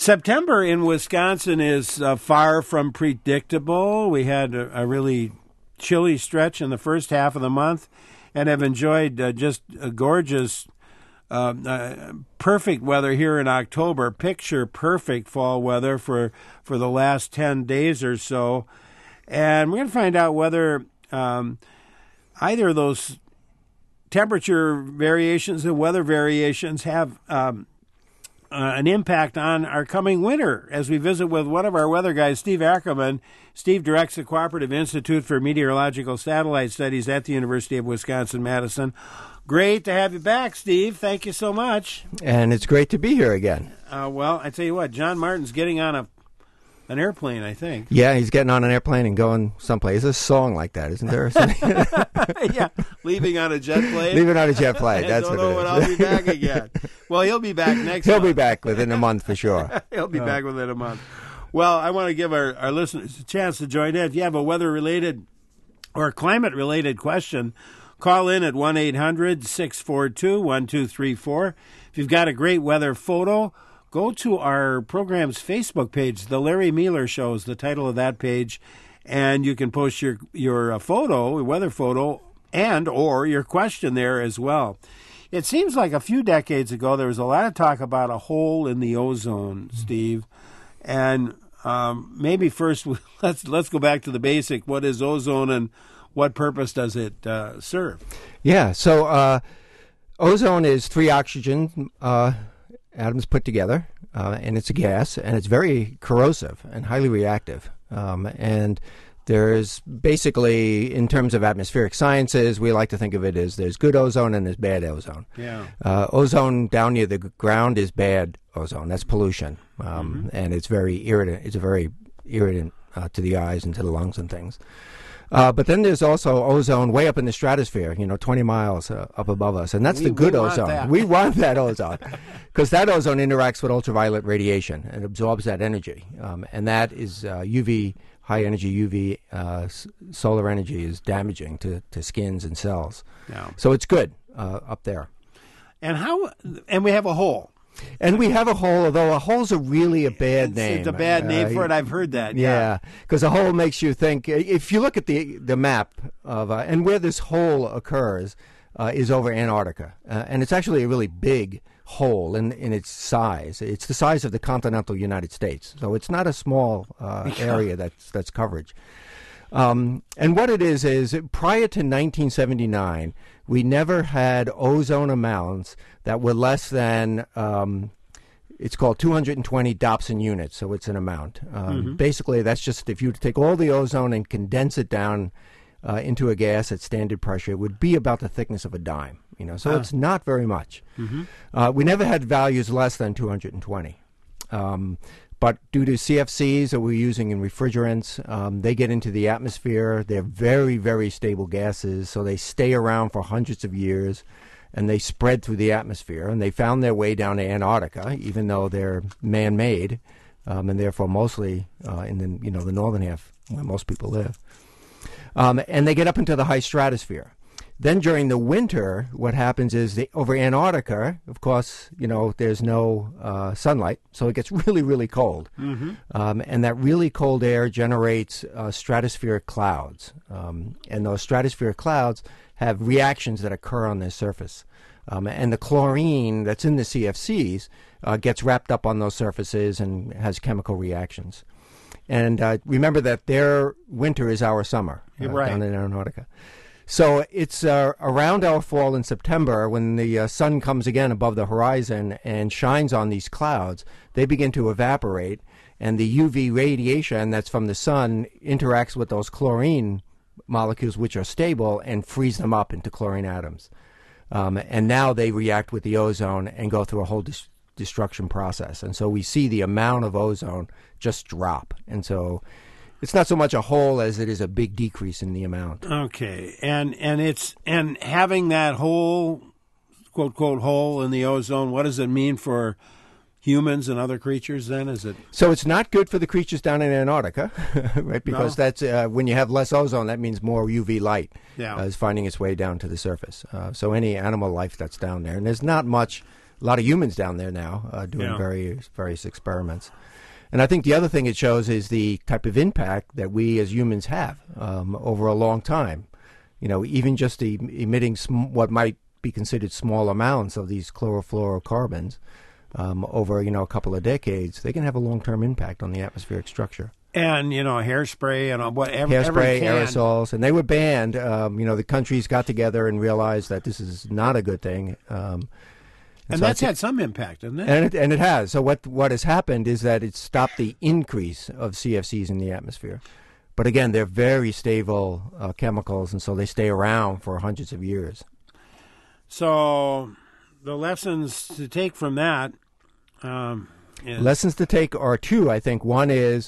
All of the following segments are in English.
September in Wisconsin is far from predictable. We had a really chilly stretch in the first half of the month and have enjoyed just a gorgeous, perfect weather here in October, picture perfect fall weather for the last 10 days or so. And we're going to find out whether either of those temperature variations and weather variations have an impact on our coming winter as we visit with one of our weather guys, Steve Ackerman. Steve directs the Cooperative Institute for Meteorological Satellite Studies at the University of Wisconsin-Madison. Great to have you back, Steve. Thank you so much. And it's great to be here again. Well, I tell you what, John Martin's getting on an airplane, I think. Yeah, he's getting on an airplane and going someplace. There's a song like that, isn't there? Yeah, leaving on a jet plane. Leaving on a jet plane, that's what it is. I don't know when I'll be back again. Well, he'll be back next month. He'll be back within a month for sure. He'll be back within a month. Well, I want to give our listeners a chance to join in. If you have a weather-related or climate-related question, call in at 1-800-642-1234. If you've got a great weather photo, go to our program's Facebook page. The Larry Mueller Show is the title of that page, and you can post your photo, your weather photo, and or your question there as well. It seems like a few decades ago there was a lot of talk about a hole in the ozone, Steve, and maybe first let's go back to the basic. What is ozone, and what purpose does it serve? Yeah, so ozone is 3 oxygen atoms put together, and it's a gas, and it's very corrosive and highly reactive. And there's basically, in terms of atmospheric sciences, we like to think of it as there's good ozone and there's bad ozone. Yeah. Ozone down near the ground is bad ozone. That's pollution, and it's very irritant. It's a very irritant to the eyes and to the lungs and things. But then there's also ozone way up in the stratosphere, 20 miles up above us. And that's the good ozone. We want that ozone because that ozone interacts with ultraviolet radiation and absorbs that energy. And that is UV, high energy UV solar energy is damaging to skins and cells. Yeah. So it's good up there. And we have a hole. And we have a hole, although a hole's really a bad name. It's a bad name for it. I've heard that. Yeah, because a hole makes you think. If you look at the map of and where this hole occurs is over Antarctica, and it's actually a really big hole in its size. It's the size of the continental United States, so it's not a small area that's coverage. And what it is prior to 1979, we never had ozone amounts that were less than, it's called 220 Dobson units, so it's an amount. Basically, that's just if you take all the ozone and condense it down into a gas at standard pressure, it would be about the thickness of a dime. So it's not very much. We never had values less than 220. But due to CFCs that we're using in refrigerants, they get into the atmosphere. They're very, very stable gases, so they stay around for hundreds of years, and they spread through the atmosphere. And they found their way down to Antarctica, even though they're man-made, and therefore mostly in the northern half where most people live. And they get up into the high stratosphere. Then during the winter, what happens is over Antarctica, of course, there's no sunlight, so it gets really, really cold. And that really cold air generates stratospheric clouds. And those stratospheric clouds have reactions that occur on their surface. And the chlorine that's in the CFCs gets wrapped up on those surfaces and has chemical reactions. And remember that their winter is our summer down in Antarctica. So it's around our fall in September when the sun comes again above the horizon and shines on these clouds. They begin to evaporate, and the UV radiation that's from the sun interacts with those chlorine molecules, which are stable, and freeze them up into chlorine atoms. And now they react with the ozone and go through a whole destruction process. And so we see the amount of ozone just drop. And so it's not so much a hole as it is a big decrease in the amount. Okay, and having that hole, quote quote hole in the ozone, what does it mean for humans and other creatures? Then is it? So it's not good for the creatures down in Antarctica, right? Because that's when you have less ozone, that means more UV light is finding its way down to the surface. So any animal life that's down there, and there's not much a lot of humans down there now doing various experiments. And I think the other thing it shows is the type of impact that we as humans have over a long time. Even just emitting what might be considered small amounts of these chlorofluorocarbons over, a couple of decades, they can have a long-term impact on the atmospheric structure. And, hairspray and whatever. Hairspray, aerosols. And they were banned. The countries got together and realized that this is not a good thing. And so that's had some impact, hasn't it? And it has. So what has happened is that it stopped the increase of CFCs in the atmosphere. But again, they're very stable chemicals, and so they stay around for hundreds of years. So the lessons to take from that Lessons to take are two, I think. One is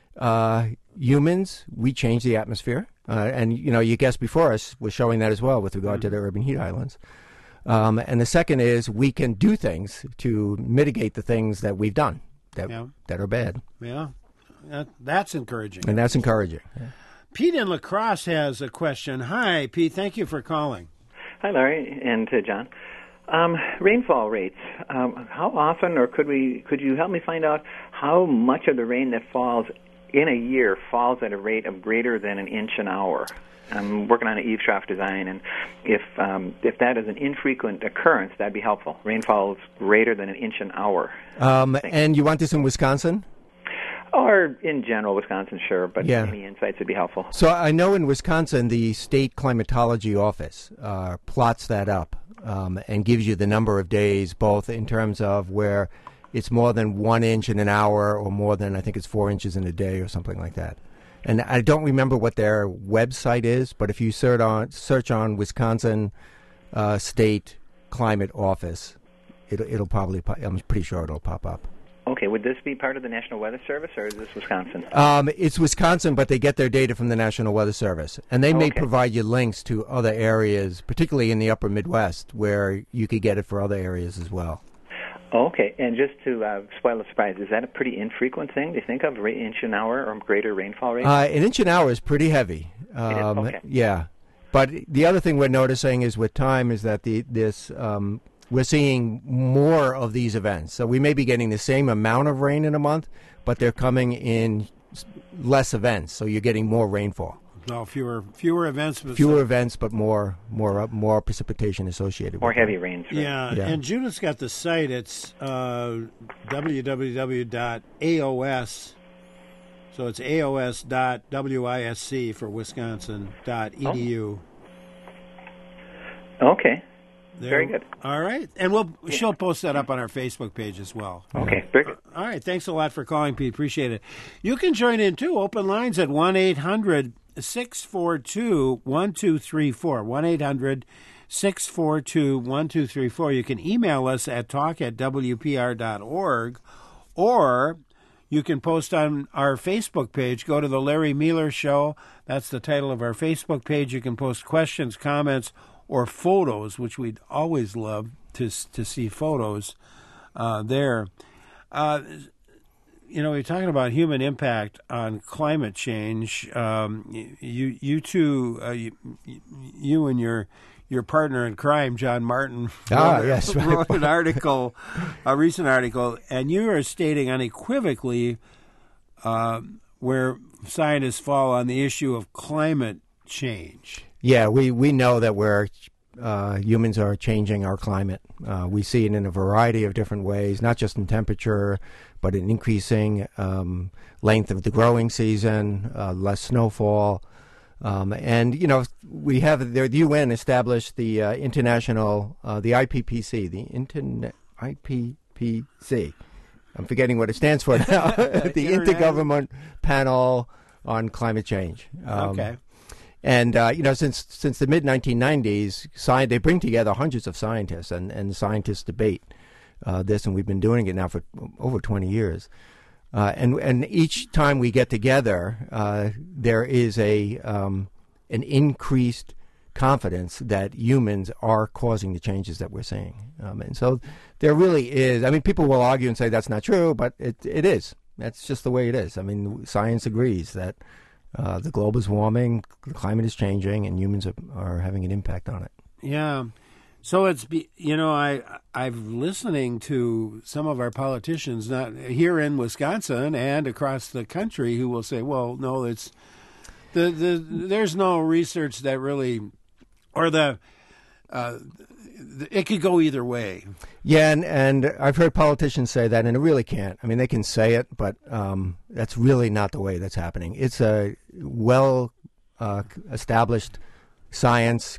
humans, we change the atmosphere. And, you guessed before us was showing that as well with regard to the urban heat islands. And the second is we can do things to mitigate the things that we've done that are bad. Yeah, that's encouraging. And that's encouraging. Yeah. Pete in La Crosse has a question. Hi, Pete. Thank you for calling. Hi, Larry and John. Rainfall rates. How often, or could you help me find out how much of the rain that falls in a year falls at a rate of greater than an inch an hour? I'm working on an eave trough design, and if that is an infrequent occurrence, that'd be helpful. Rainfall is greater than an inch an hour. And you want this in Wisconsin? Or in general, Wisconsin, sure, but any insights would be helpful. So I know in Wisconsin, the state climatology office plots that up and gives you the number of days, both in terms of where it's more than 1 inch in an hour or more than, I think it's 4 inches in a day or something like that. And I don't remember what their website is, but if you search on Wisconsin State Climate Office, it'll probably, I'm pretty sure it'll pop up. Okay, would this be part of the National Weather Service, or is this Wisconsin? It's Wisconsin, but they get their data from the National Weather Service. And they may provide you links to other areas, particularly in the upper Midwest, where you could get it for other areas as well. Okay, and just to spoil the surprise, is that a pretty infrequent thing? Do you think of inch an hour or greater rainfall rate? An inch an hour is pretty heavy. It is? Okay. Yeah. But the other thing we're noticing is with time is that we're seeing more of these events. So we may be getting the same amount of rain in a month, but they're coming in less events. So you're getting more rainfall. No, fewer events. Fewer events, but more precipitation associated more with heavy rains. Right? Yeah, and Judith's got the site. It's www.aos. So it's aos.wisc for Wisconsin.edu. Okay. Very good. All right. And she'll post that up on our Facebook page as well. Okay. Very good. All right. Thanks a lot for calling, Pete. Appreciate it. You can join in, too. Open lines at 1-800-642-1234. 1-800-642-1234. You can email us at talk@wpr.org, or you can post on our Facebook page. Go to the Larry Mueller Show. That's the title of our Facebook page. You can post questions, comments, or photos, which we'd always love to see photos there. We're talking about human impact on climate change. You two, you and your partner in crime, John Martin, wrote an article, a recent article, and you are stating unequivocally where scientists fall on the issue of climate change. Yeah, we know that humans are changing our climate. We see it in a variety of different ways, not just in temperature, but in increasing length of the growing season, less snowfall. And, we have the UN established the international, the IPPC, IPPC. I'm forgetting what it stands for now. The Intergovernment Panel on Climate Change. Okay. And, since the mid-1990s, they bring together hundreds of scientists, and scientists debate this, and we've been doing it now for over 20 years. And each time we get together, there is an increased confidence that humans are causing the changes that we're seeing. And so there really is. I mean, people will argue and say that's not true, but it is. That's just the way it is. I mean, science agrees that the globe is warming, the climate is changing, and humans are having an impact on it. Yeah. So I'm listening to some of our politicians, not here in Wisconsin and across the country, who will say, "Well, no, it's there's no research that really, or it could go either way." Yeah, and I've heard politicians say that, and it really can't. I mean, they can say it, but that's really not the way that's happening. It's a established science.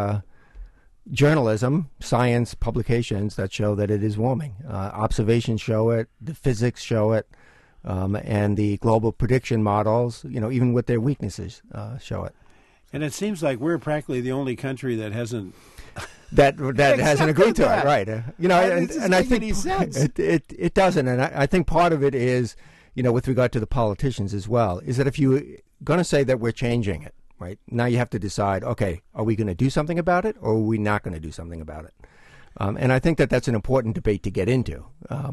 Journalism, science publications that show that it is warming. Observations show it, the physics show it, and the global prediction models, even with their weaknesses, show it. And it seems like we're practically the only country that hasn't that hasn't agreed to it, right? And I think it doesn't. And I think part of it is, with regard to the politicians as well, is that if you're going to say that we're changing it, right, now you have to decide, okay, are we going to do something about it, or are we not going to do something about it? And I think that that's an important debate to get into.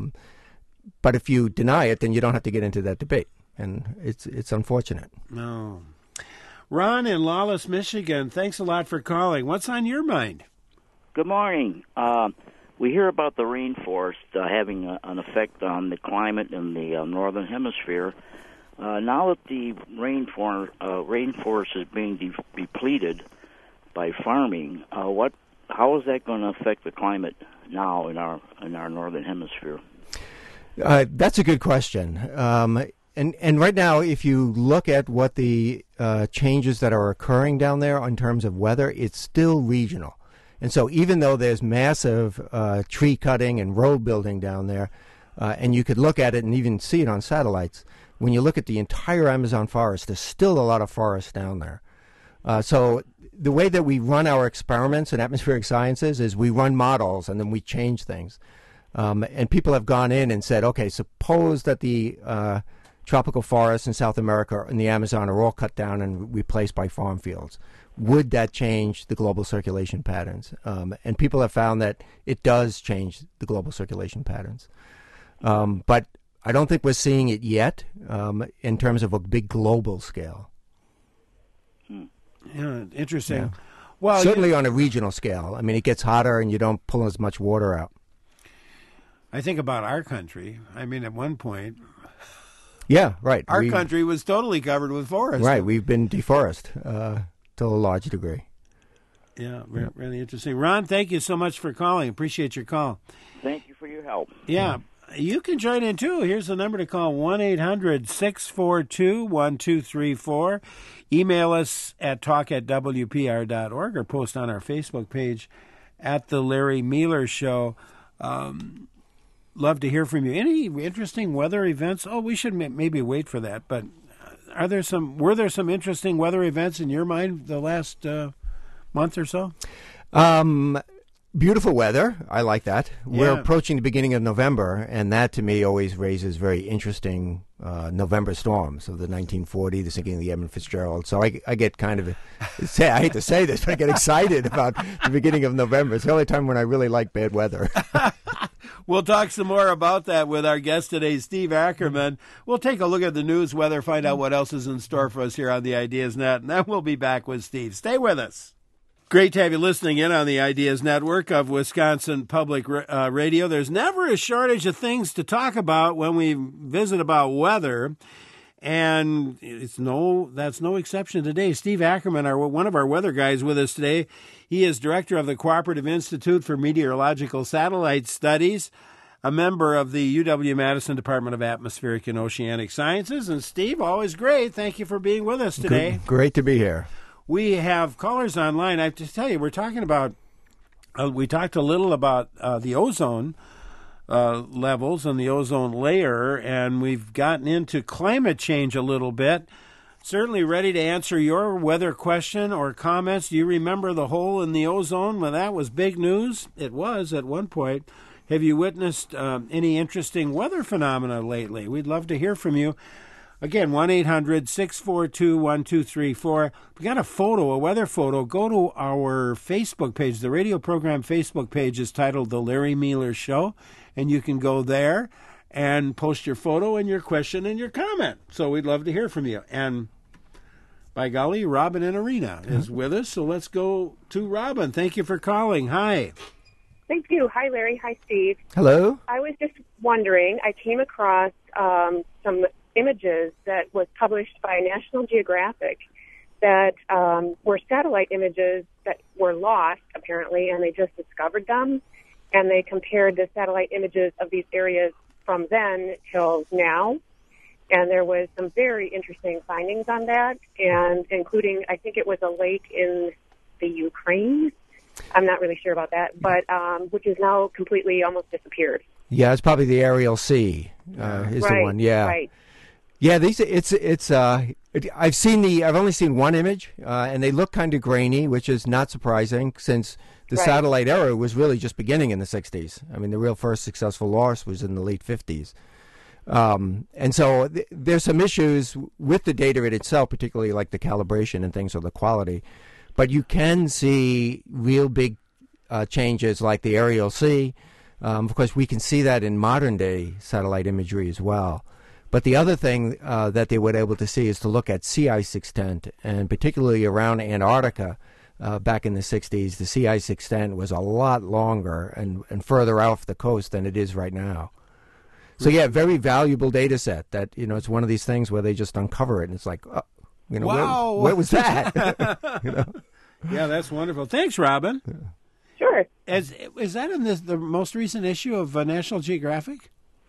But if you deny it, then you don't have to get into that debate, and it's unfortunate. No. Ron in Lawless, Michigan, thanks a lot for calling. What's on your mind? Good morning. We hear about the rainforest having an effect on the climate in the northern hemisphere. Now that the rainforest is being depleted by farming, how is that going to affect the climate now in our northern hemisphere? That's a good question. And right now, if you look at what the changes that are occurring down there in terms of weather, it's still regional. And so even though there's massive tree cutting and road building down there, and you could look at it and even see it on satellites, when you look at the entire Amazon forest, there's still a lot of forest down there. So the way that we run our experiments in atmospheric sciences is we run models and then we change things. And people have gone in and said, okay, suppose that the tropical forests in South America and the Amazon are all cut down and replaced by farm fields. Would that change the global circulation patterns? And people have found that it does change the global circulation patterns. But I don't think we're seeing it yet in terms of a big global scale. Yeah, interesting. Yeah. Well, certainly on a regional scale. I mean, it gets hotter and you don't pull as much water out. I think about our country. I mean, at one point, yeah, right. Our country was totally covered with forest. Right, we've been deforested to a large degree. Yeah, really interesting. Ron, thank you so much for calling. Appreciate your call. Thank you for your help. Yeah. You can join in, too. Here's the number to call, 1-800-642-1234. Email us at talk@wpr.org or post on our Facebook page at The Larry Miller Show. Love to hear from you. Any interesting weather events? Oh, we should maybe wait for that. But were there some interesting weather events in your mind the last month or so? Beautiful weather. I like that. Yeah. We're approaching the beginning of November, and that to me always raises very interesting November storms of the 1940, the sinking of the Edmund Fitzgerald. So I get kind of, I hate to say this, but I get excited about the beginning of November. It's the only time when I really like bad weather. We'll talk some more about that with our guest today, Steve Ackerman. We'll take a look at the news, weather, find out what else is in store for us here on the Ideas Net, and then we'll be back with Steve. Stay with us. Great to have you listening in on the Ideas Network of Wisconsin Public Radio. There's never a shortage of things to talk about when we visit about weather, and that's no exception today. Steve Ackerman, one of our weather guys with us today. He is director of the Cooperative Institute for Meteorological Satellite Studies, a member of the UW-Madison Department of Atmospheric and Oceanic Sciences. And Steve, always great. Thank you for being with us today. Great to be here. We have callers online. I have to tell you, we're talking about, we talked a little about the ozone levels and the ozone layer, and we've gotten into climate change a little bit. Certainly ready to answer your weather question or comments. Do you remember the hole in the ozone? Well, that was big news. It was at one point. Have you witnessed any interesting weather phenomena lately? We'd love to hear from you. Again, 1-800-642-1234. We got a weather photo. Go to our Facebook page. The radio program Facebook page is titled The Larry Miller Show, and you can go there and post your photo and your question and your comment. So we'd love to hear from you. And By golly, Robin in Arena is with us, so let's go to Robin. Thank you for calling. Hi. Thank you. Hi, Larry. Hi, Steve. Hello. I was just wondering, I came across some images that was published by National Geographic that were satellite images that were lost, apparently, and they just discovered them. And they compared the satellite images of these areas from then till now. And there was some very interesting findings on that, and including, I think it was a lake in the Ukraine. I'm not really sure about that, but which is now completely almost disappeared. Yeah, it's probably the Ariel Sea is the one. Yeah, right. Yeah, I've only seen one image, and they look kind of grainy, which is not surprising since the satellite era was really just beginning in the 60s. I mean, the real first successful launch was in the late 50s. And so there's some issues with the data in itself, particularly like the calibration and things or the quality. But you can see real big changes like the Ariel Sea. Of course, we can see that in modern-day satellite imagery as well. But the other thing that they were able to see is to look at sea ice extent, and particularly around Antarctica back in the 60s, the sea ice extent was a lot longer and further off the coast than it is right now. So, yeah, very valuable data set that, it's one of these things where they just uncover it, and it's like, wow. where was that? Yeah, that's wonderful. Thanks, Robin. Sure. Is that in the most recent issue of National Geographic?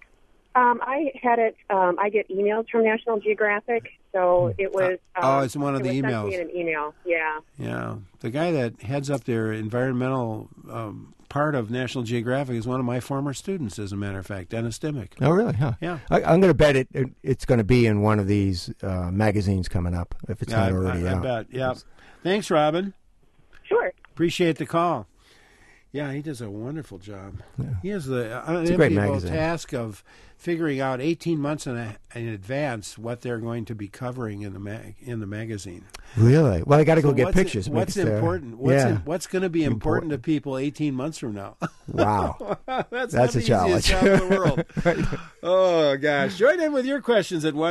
I had it. I get emails from National Geographic, so it was. It's one of the emails. Sent me in an email. Yeah. Yeah, the guy that heads up their environmental part of National Geographic is one of my former students, as a matter of fact, Dennis Dimmick. Oh, really? Huh. Yeah. I'm going to bet it's going to be in one of these magazines coming up if it's not already out. I bet. Yeah. Thanks, Robin. Sure. Appreciate the call. Yeah, he does a wonderful job. Yeah. He has the unenviable task of figuring out 18 months in advance what they're going to be covering in the magazine. Really? Well, I got to go get pictures. What's important? What's going to be important to people 18 months from now? Wow, that's a challenge. Job in the world. Right. Oh gosh! Join in with your questions at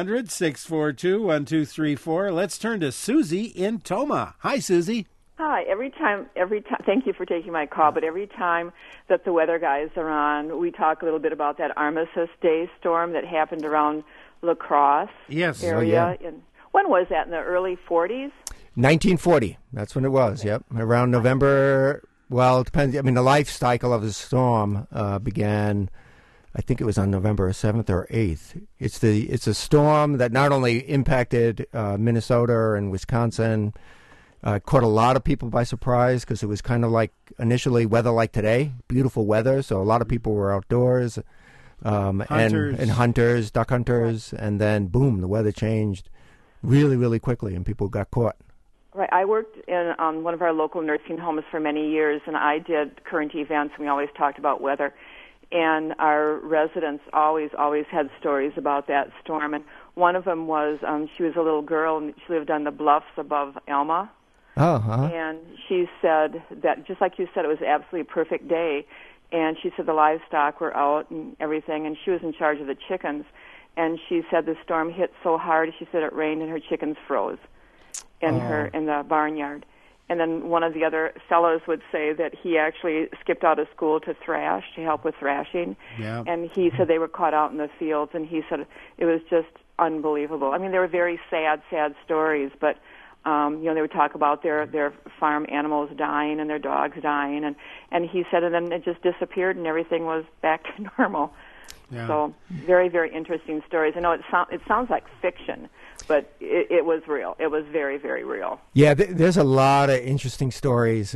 1-800-642-1234. Let's turn to Susie in Toma. Hi, Susie. Hi. Every time, thank you for taking my call, but every time that the weather guys are on, we talk a little bit about that Armistice Day storm that happened around La Crosse area. Oh, yeah. When was that, in the early 40s? 1940. That's when it was, yep. Around November, well, it depends. I mean, the life cycle of the storm began, I think it was on November 7th or 8th. It's a storm that not only impacted Minnesota and Wisconsin, caught a lot of people by surprise because it was kind of like initially weather like today, beautiful weather. So a lot of people were outdoors, hunters. and hunters, duck hunters, and then boom, the weather changed really, really quickly, and people got caught. Right. I worked in one of our local nursing homes for many years, and I did current events, and we always talked about weather. And our residents always had stories about that storm. And one of them was she was a little girl, and she lived on the bluffs above Elma. Oh, uh-huh. And she said that, just like you said, it was absolutely a perfect day. And she said the livestock were out and everything, and she was in charge of the chickens. And she said the storm hit so hard, she said it rained and her chickens froze in the barnyard. And then one of the other fellows would say that he actually skipped out of school to help with thrashing. Yeah. And he said they were caught out in the fields, and he said it was just unbelievable. I mean, they were very sad stories, but they would talk about their farm animals dying and their dogs dying, and he said, and then it just disappeared and everything was back to normal. Yeah. So very, very interesting stories. I know it sounds like fiction, but it was real. It was very, very real. Yeah, there's a lot of interesting stories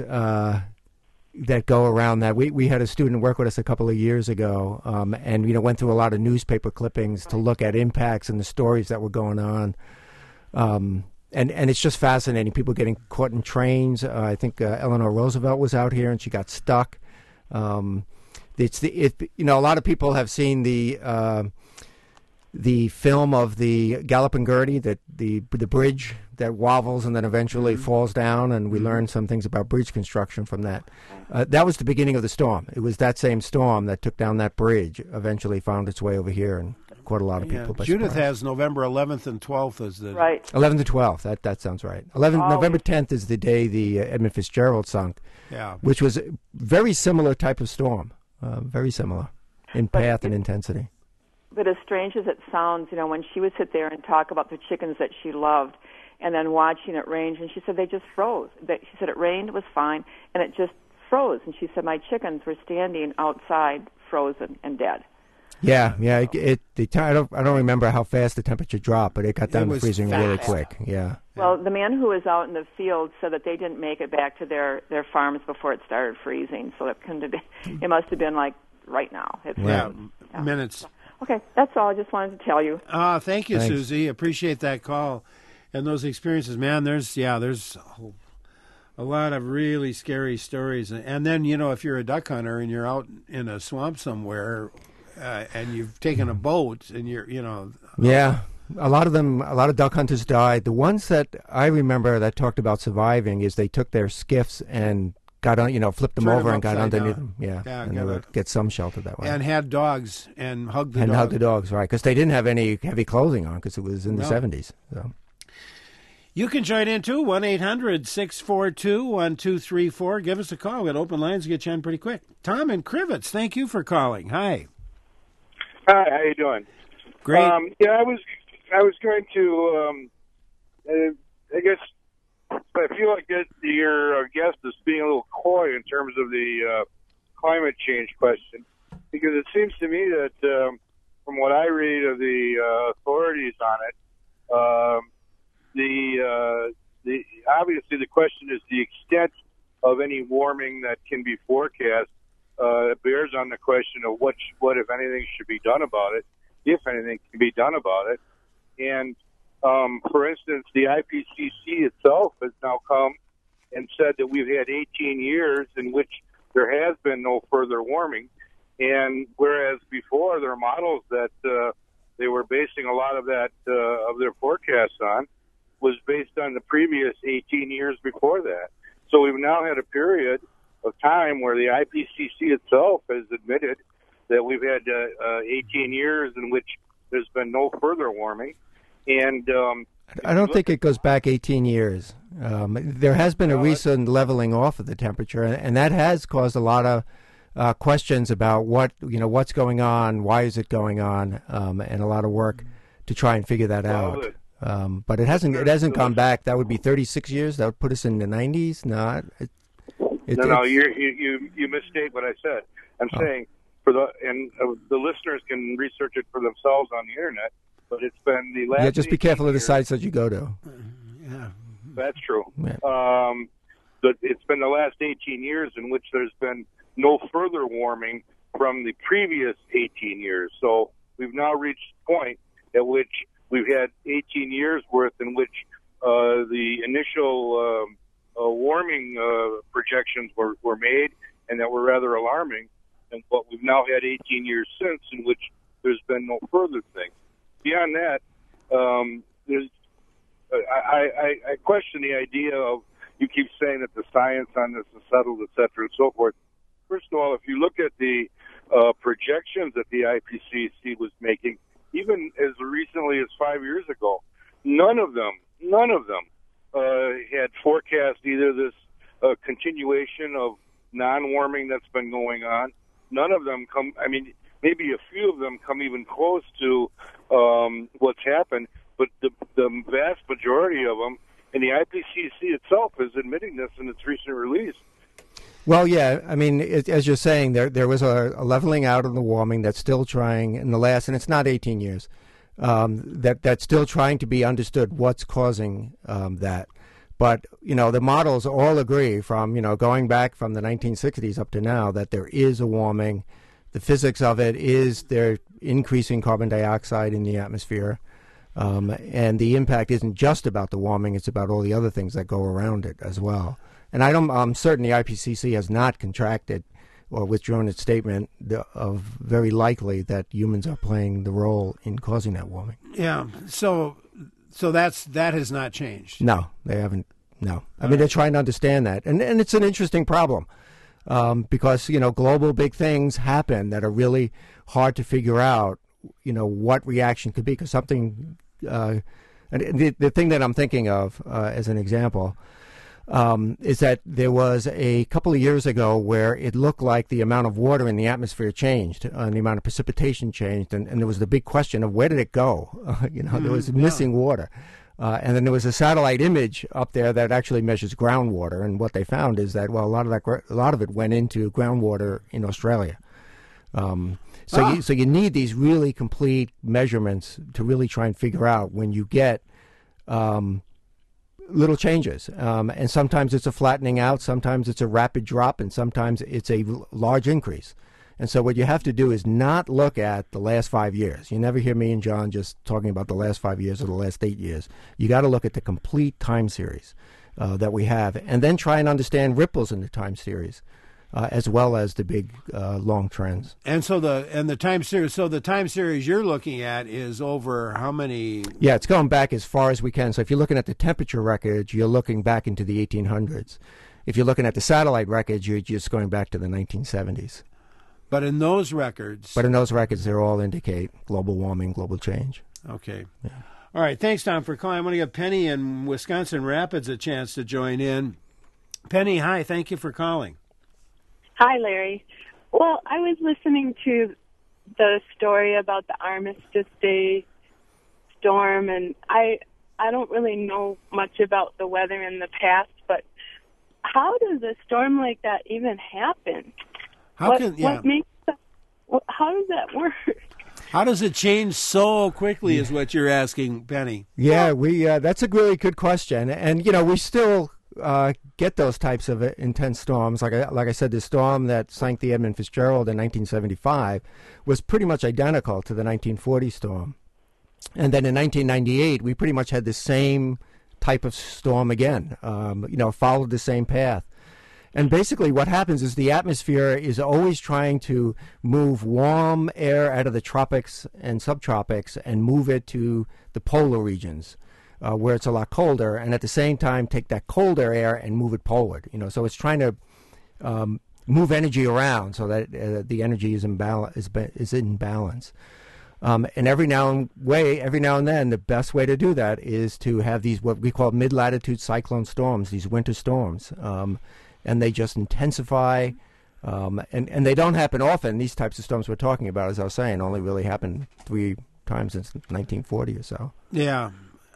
that go around that. We had a student work with us a couple of years ago, and went through a lot of newspaper clippings to look at impacts and the stories that were going on. And it's just fascinating. People getting caught in trains. I think Eleanor Roosevelt was out here and she got stuck. A lot of people have seen the the film of the Galloping Gertie, that the bridge that wobbles and then eventually falls down, and we learned some things about bridge construction from that. That was the beginning of the storm. It was that same storm that took down that bridge, eventually found its way over here and caught a lot of people by Judith surprise. has November 11th and 12th as the... Right. 11th to 12th, that sounds right. November 10th is the day the Edmund Fitzgerald sunk, which was a very similar type of storm, very similar in path and intensity. But as strange as it sounds, when she would sit there and talk about the chickens that she loved, and then watching it rain, and she said they just froze. She said it rained, it was fine, and it just froze. And she said my chickens were standing outside, frozen and dead. Yeah. I don't remember how fast the temperature dropped, but it got down to freezing really quick. Yeah. Well, the man who was out in the field said that they didn't make it back to their farms before it started freezing. So it couldn't have been. It must have been like right now. Minutes. Okay, that's all. I just wanted to tell you. Thank you, Thanks. Susie. Appreciate that call and those experiences, man. There's a lot of really scary stories. And then, if you're a duck hunter and you're out in a swamp somewhere and you've taken a boat and you're. Yeah, a lot of duck hunters died. The ones that I remember that talked about surviving is they took their skiffs and got on, flipped them over and got underneath them. Yeah, and they would get some shelter that way. And had dogs and hugged the dogs. And hugged the dogs, right, because they didn't have any heavy clothing on because it was in the 70s. So. You can join in, too, 1-800-642-1234. Give us a call. We got open lines to get you on pretty quick. Tom in Crivets, thank you for calling. Hi. Hi, how you doing? Great. I was going to, I guess, I feel like your guest is being a little coy in terms of the climate change question, because it seems to me that from what I read of the authorities on it, obviously the question is the extent of any warming that can be forecast. It bears on the question of what if anything should be done about it, if anything can be done about it. And for instance, the IPCC itself has now come and said that we've had 18 years in which there has been no further warming, and whereas before their models that they were basing a lot of that of their forecasts on was based on the previous 18 years before that. So we've now had a period of time where the IPCC itself has admitted that we've had 18 years in which there's been no further warming. And I don't think it goes back 18 years. There has been a recent leveling off of the temperature, and that has caused a lot of questions about what's going on, why is it going on, and a lot of work to try and figure that out. But it hasn't gone back. That would be 36 years. That would put us in the 90s. No, you misstate what I said. I'm saying the listeners can research it for themselves on the internet. But it's been the last. Yeah, just be careful of the sites that you go to. Yeah, that's true. Yeah. But it's been the last 18 years in which there's been no further warming from the previous 18 years. So we've now reached a point at which we've had 18 years worth in which the initial warming projections were made, and that were rather alarming. And what we've now had 18 years since in which there's been no further thing. Beyond that, I question the idea of, you keep saying that the science on this is settled, et cetera, and so forth. First of all, if you look at the projections that the IPCC was making, even as recently as 5 years ago, none of them had forecast either this continuation of non-warming that's been going on. None of them maybe a few of them come even close to what's happened, but the vast majority of them, and the IPCC itself is admitting this in its recent release. Well, yeah, as you're saying, there was a leveling out of the warming that's still trying in the last, and it's not 18 years, that's still trying to be understood what's causing that. But, the models all agree from, going back from the 1960s up to now that there is a warming. The physics of it is they're increasing carbon dioxide in the atmosphere, and the impact isn't just about the warming; it's about all the other things that go around it as well. And I'm certain the IPCC has not contracted or withdrawn its statement of very likely that humans are playing the role in causing that warming. Yeah. So that has not changed. No, they haven't. No. I mean, they're trying to understand that. And it's an interesting problem because, global big things happen that are really hard to figure out, what reaction could be. Because something, and the thing that I'm thinking of as an example is that there was a couple of years ago where it looked like the amount of water in the atmosphere changed and the amount of precipitation changed. And there was the big question of where did it go? There was missing water. And then there was a satellite image up there that actually measures groundwater, and what they found is that a lot of it went into groundwater in Australia. So you need these really complete measurements to really try and figure out when you get little changes, and sometimes it's a flattening out, sometimes it's a rapid drop, and sometimes it's a large increase. And so what you have to do is not look at the last 5 years. You never hear me and John just talking about the last 5 years or the last 8 years. You got to look at the complete time series that we have, and then try and understand ripples in the time series, as well as the big long trends. And so the time series. So the time series you're looking at is over how many? Yeah, it's going back as far as we can. So if you're looking at the temperature records, you're looking back into the 1800s. If you're looking at the satellite records, you're just going back to the 1970s. But in those records, they all indicate global warming, global change. Okay. Yeah. All right. Thanks, Tom, for calling. I want to give Penny in Wisconsin Rapids a chance to join in. Penny, hi. Thank you for calling. Hi, Larry. Well, I was listening to the story about the Armistice Day storm, and I don't really know much about the weather in the past, but how does a storm like that even happen? How does that work? How does it change so quickly is what you're asking, Penny. Yeah, that's a really good question. And, we still get those types of intense storms. Like I said, the storm that sank the Edmund Fitzgerald in 1975 was pretty much identical to the 1940 storm. And then in 1998, we pretty much had the same type of storm again, followed the same path. And basically what happens is the atmosphere is always trying to move warm air out of the tropics and subtropics and move it to the polar regions where it's a lot colder, and at the same time take that colder air and move it poleward. So it's trying to move energy around so that the energy is in balance. And every now and then, the best way to do that is to have these what we call mid-latitude cyclone storms, these winter storms. And they just intensify, and they don't happen often. These types of storms we're talking about, as I was saying, only really happened 3 times since 1940 or so. Yeah,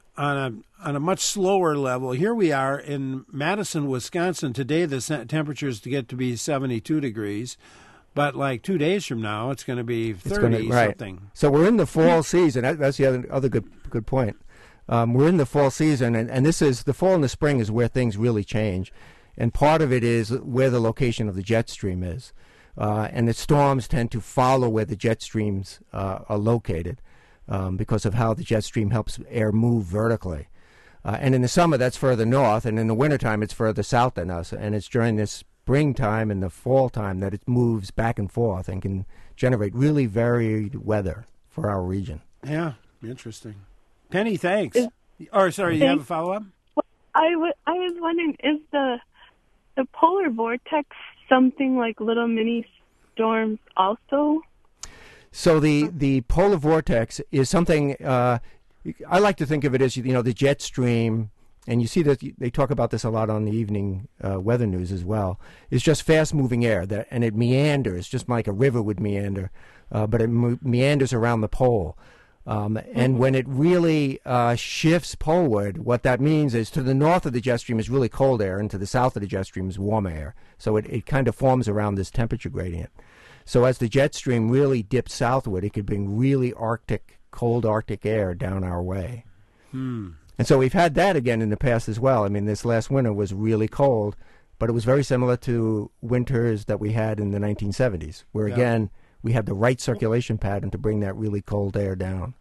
on a much slower level. Here we are in Madison, Wisconsin. Today the temperatures to get to be 72 degrees, but like 2 days from now it's going to be 30 something. Right. So we're in the fall season. That's the other good point. We're in the fall season, and this is the fall and the spring is where things really change. And part of it is where the location of the jet stream is. And the storms tend to follow where the jet streams are located because of how the jet stream helps air move vertically. And in the summer, that's further north, and in the wintertime, it's further south than us. And it's during this springtime and the fall time that it moves back and forth and can generate really varied weather for our region. Yeah, interesting. Penny, thanks. You have a follow-up? I was wondering, is the polar vortex something like little mini storms also? So the polar vortex is something, I like to think of it as, the jet stream, and you see that they talk about this a lot on the evening weather news as well. It's just fast-moving air, and it meanders, just like a river would meander, but it meanders around the pole. And when it really shifts poleward, what that means is to the north of the jet stream is really cold air, and to the south of the jet stream is warm air. So it kind of forms around this temperature gradient. So as the jet stream really dips southward, it could bring really cold Arctic air down our way. And so we've had that again in the past as well. I mean, this last winter was really cold, but it was very similar to winters that we had in the 1970s, where again, we had the right circulation pattern to bring that really cold air down.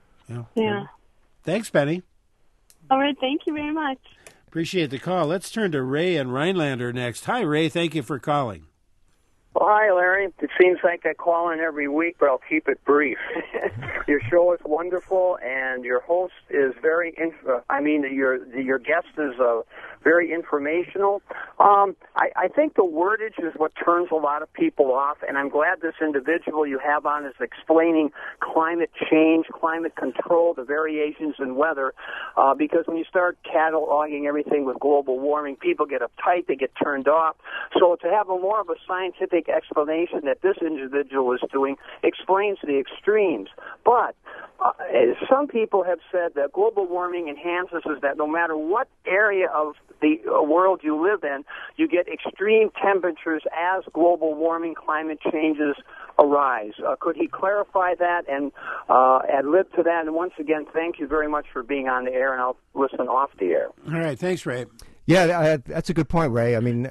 Yeah. Thanks, Penny. All right, thank you very much. Appreciate the call. Let's turn to Ray and Rhinelander next. Hi, Ray. Thank you for calling. Well, hi, Larry. It seems like I call in every week, but I'll keep it brief. Your show is wonderful, and your host is very. Your guest is very informational. I think the wordage is what turns a lot of people off, and I'm glad this individual you have on is explaining climate change, climate control, the variations in weather, because when you start cataloging everything with global warming, people get uptight, they get turned off. So to have more of a scientific explanation that this individual is doing explains the extremes. But some people have said that global warming enhances is that no matter what area of the world you live in, you get extreme temperatures as global warming, climate changes arise. Could he clarify that and ad lib to that? And once again, thank you very much for being on the air, and I'll listen off the air. All right. Thanks, Ray. Yeah, that's a good point, Ray. I mean,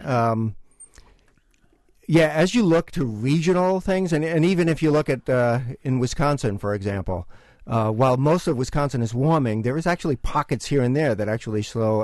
as you look to regional things, and even if you look at in Wisconsin, for example, while most of Wisconsin is warming, there is actually pockets here and there that actually show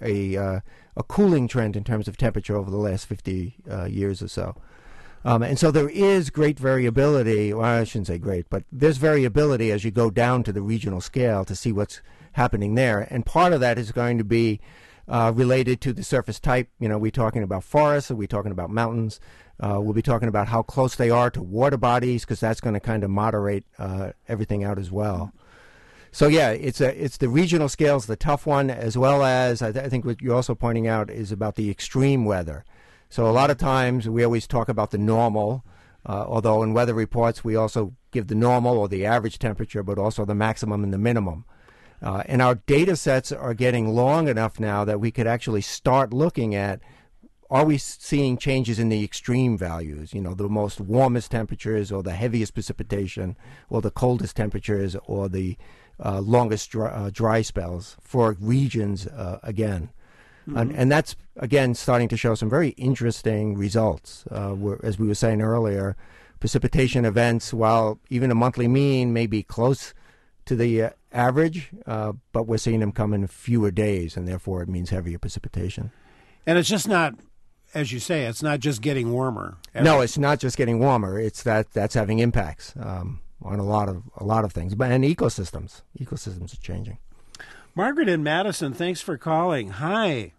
a cooling trend in terms of temperature over the last 50 years or so. And so there is great variability. Well, I shouldn't say great, but there's variability as you go down to the regional scale to see what's happening there. And part of that is going to be related to the surface type. You know, we're talking about forests, or we're talking about mountains. We'll be talking about how close they are to water bodies, because that's going to kind of moderate everything out as well. So yeah, it's the regional scale's the tough one, as well as I think what you're also pointing out is about the extreme weather. So a lot of times we always talk about the normal, although in weather reports we also give the normal or the average temperature, but also the maximum and the minimum. And our data sets are getting long enough now that we could actually start looking at, are we seeing changes in the extreme values, you know, the most warmest temperatures or the heaviest precipitation or the coldest temperatures or the longest dry spells for regions again. Mm-hmm. And that's, again, starting to show some very interesting results. As we were saying earlier, precipitation events, while even a monthly mean may be close to the average, but we're seeing them come in fewer days, and therefore it means heavier precipitation. And it's just not, as you say, it's not just getting warmer. No, it's not just getting warmer. It's that's having impacts on a lot of things. And ecosystems are changing. Margaret in Madison, thanks for calling. Hi.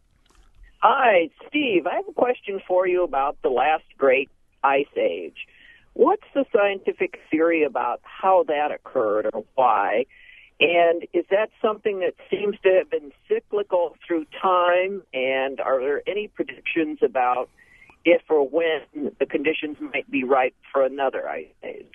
Hi, Steve. I have a question for you about the last great ice age. What's the scientific theory about how that occurred or why? And is that something that seems to have been cyclical through time? And are there any predictions about if or when the conditions might be ripe for another ice age?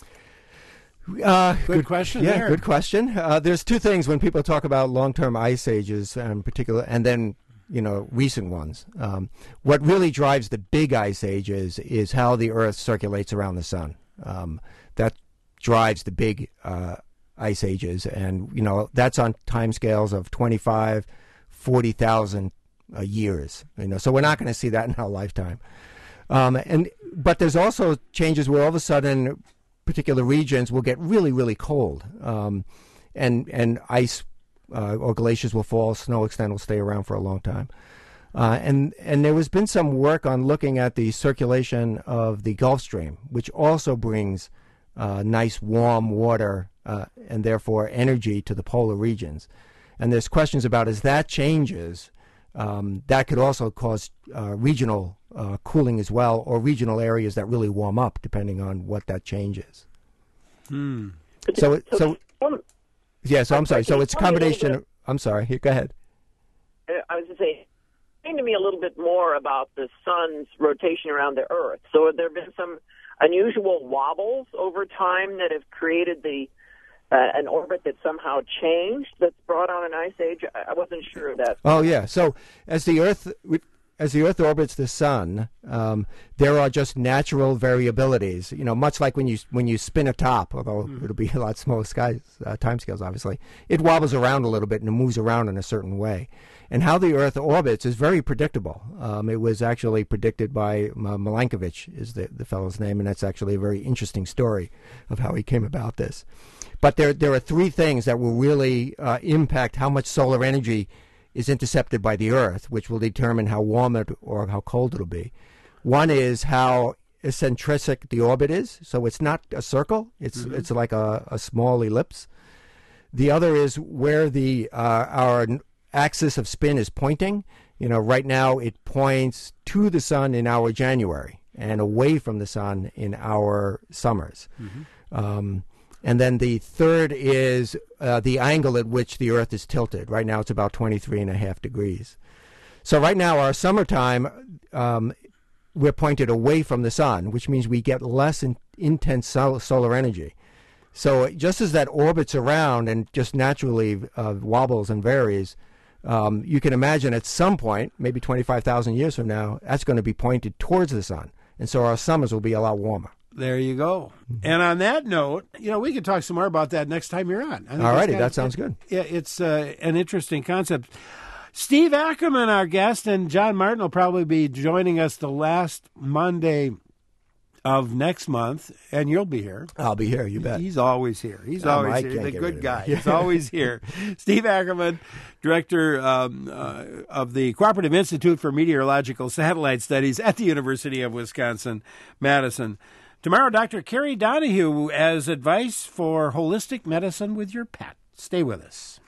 Good question. Yeah, there. Good question. There's two things when people talk about long-term ice ages in particular, and then recent ones. What really drives the big ice ages is how the Earth circulates around the sun. That drives the big ice ages, and that's on timescales of 40,000 years. So we're not going to see that in our lifetime. But there's also changes where all of a sudden particular regions will get really, really cold, and ice or glaciers will fall, snow extent will stay around for a long time. And there has been some work on looking at the circulation of the Gulf Stream, which also brings nice warm water and therefore energy to the polar regions. And there's questions about, as that changes, that could also cause regional cooling as well, or regional areas that really warm up, depending on what that change is. Hmm. So I'm sorry. So it's a combination. I'm sorry. Go ahead. I was going to say, explain to me a little bit more about the sun's rotation around the Earth. So have there been some unusual wobbles over time that have created an orbit that somehow changed, that's brought on an ice age? I wasn't sure of that. Oh yeah. So as the Earth orbits the sun, there are just natural variabilities. Much like when you spin a top, although it'll be a lot smaller timescales, obviously, it wobbles around a little bit and it moves around in a certain way. And how the Earth orbits is very predictable. It was actually predicted by Milankovitch, is the fellow's name, and that's actually a very interesting story of how he came about this. But there are three things that will really impact how much solar energy is intercepted by the Earth, which will determine how warm it or how cold it'll be. One is how eccentric the orbit is. So it's not a circle. It's like a small ellipse. The other is where the our axis of spin is pointing. Right now it points to the sun in our January and away from the sun in our summers. And then the third is the angle at which the Earth is tilted. Right now it's about 23.5 degrees. So right now our summertime, we're pointed away from the sun, which means we get less intense solar energy. So just as that orbits around and just naturally wobbles and varies, you can imagine at some point, maybe 25,000 years from now, that's going to be pointed towards the sun. And so our summers will be a lot warmer. There you go. And on that note, we can talk some more about that next time you're on. All righty, that sounds good. Yeah, it's an interesting concept. Steve Ackerman, our guest, and John Martin will probably be joining us the last Monday of next month, and you'll be here. I'll be here, you bet. He's always here. He's always here. The good guy. He's always here. Steve Ackerman, director of the Cooperative Institute for Meteorological Satellite Studies at the University of Wisconsin-Madison. Tomorrow, Dr. Carrie Donahue as advice for holistic medicine with your pet. Stay with us.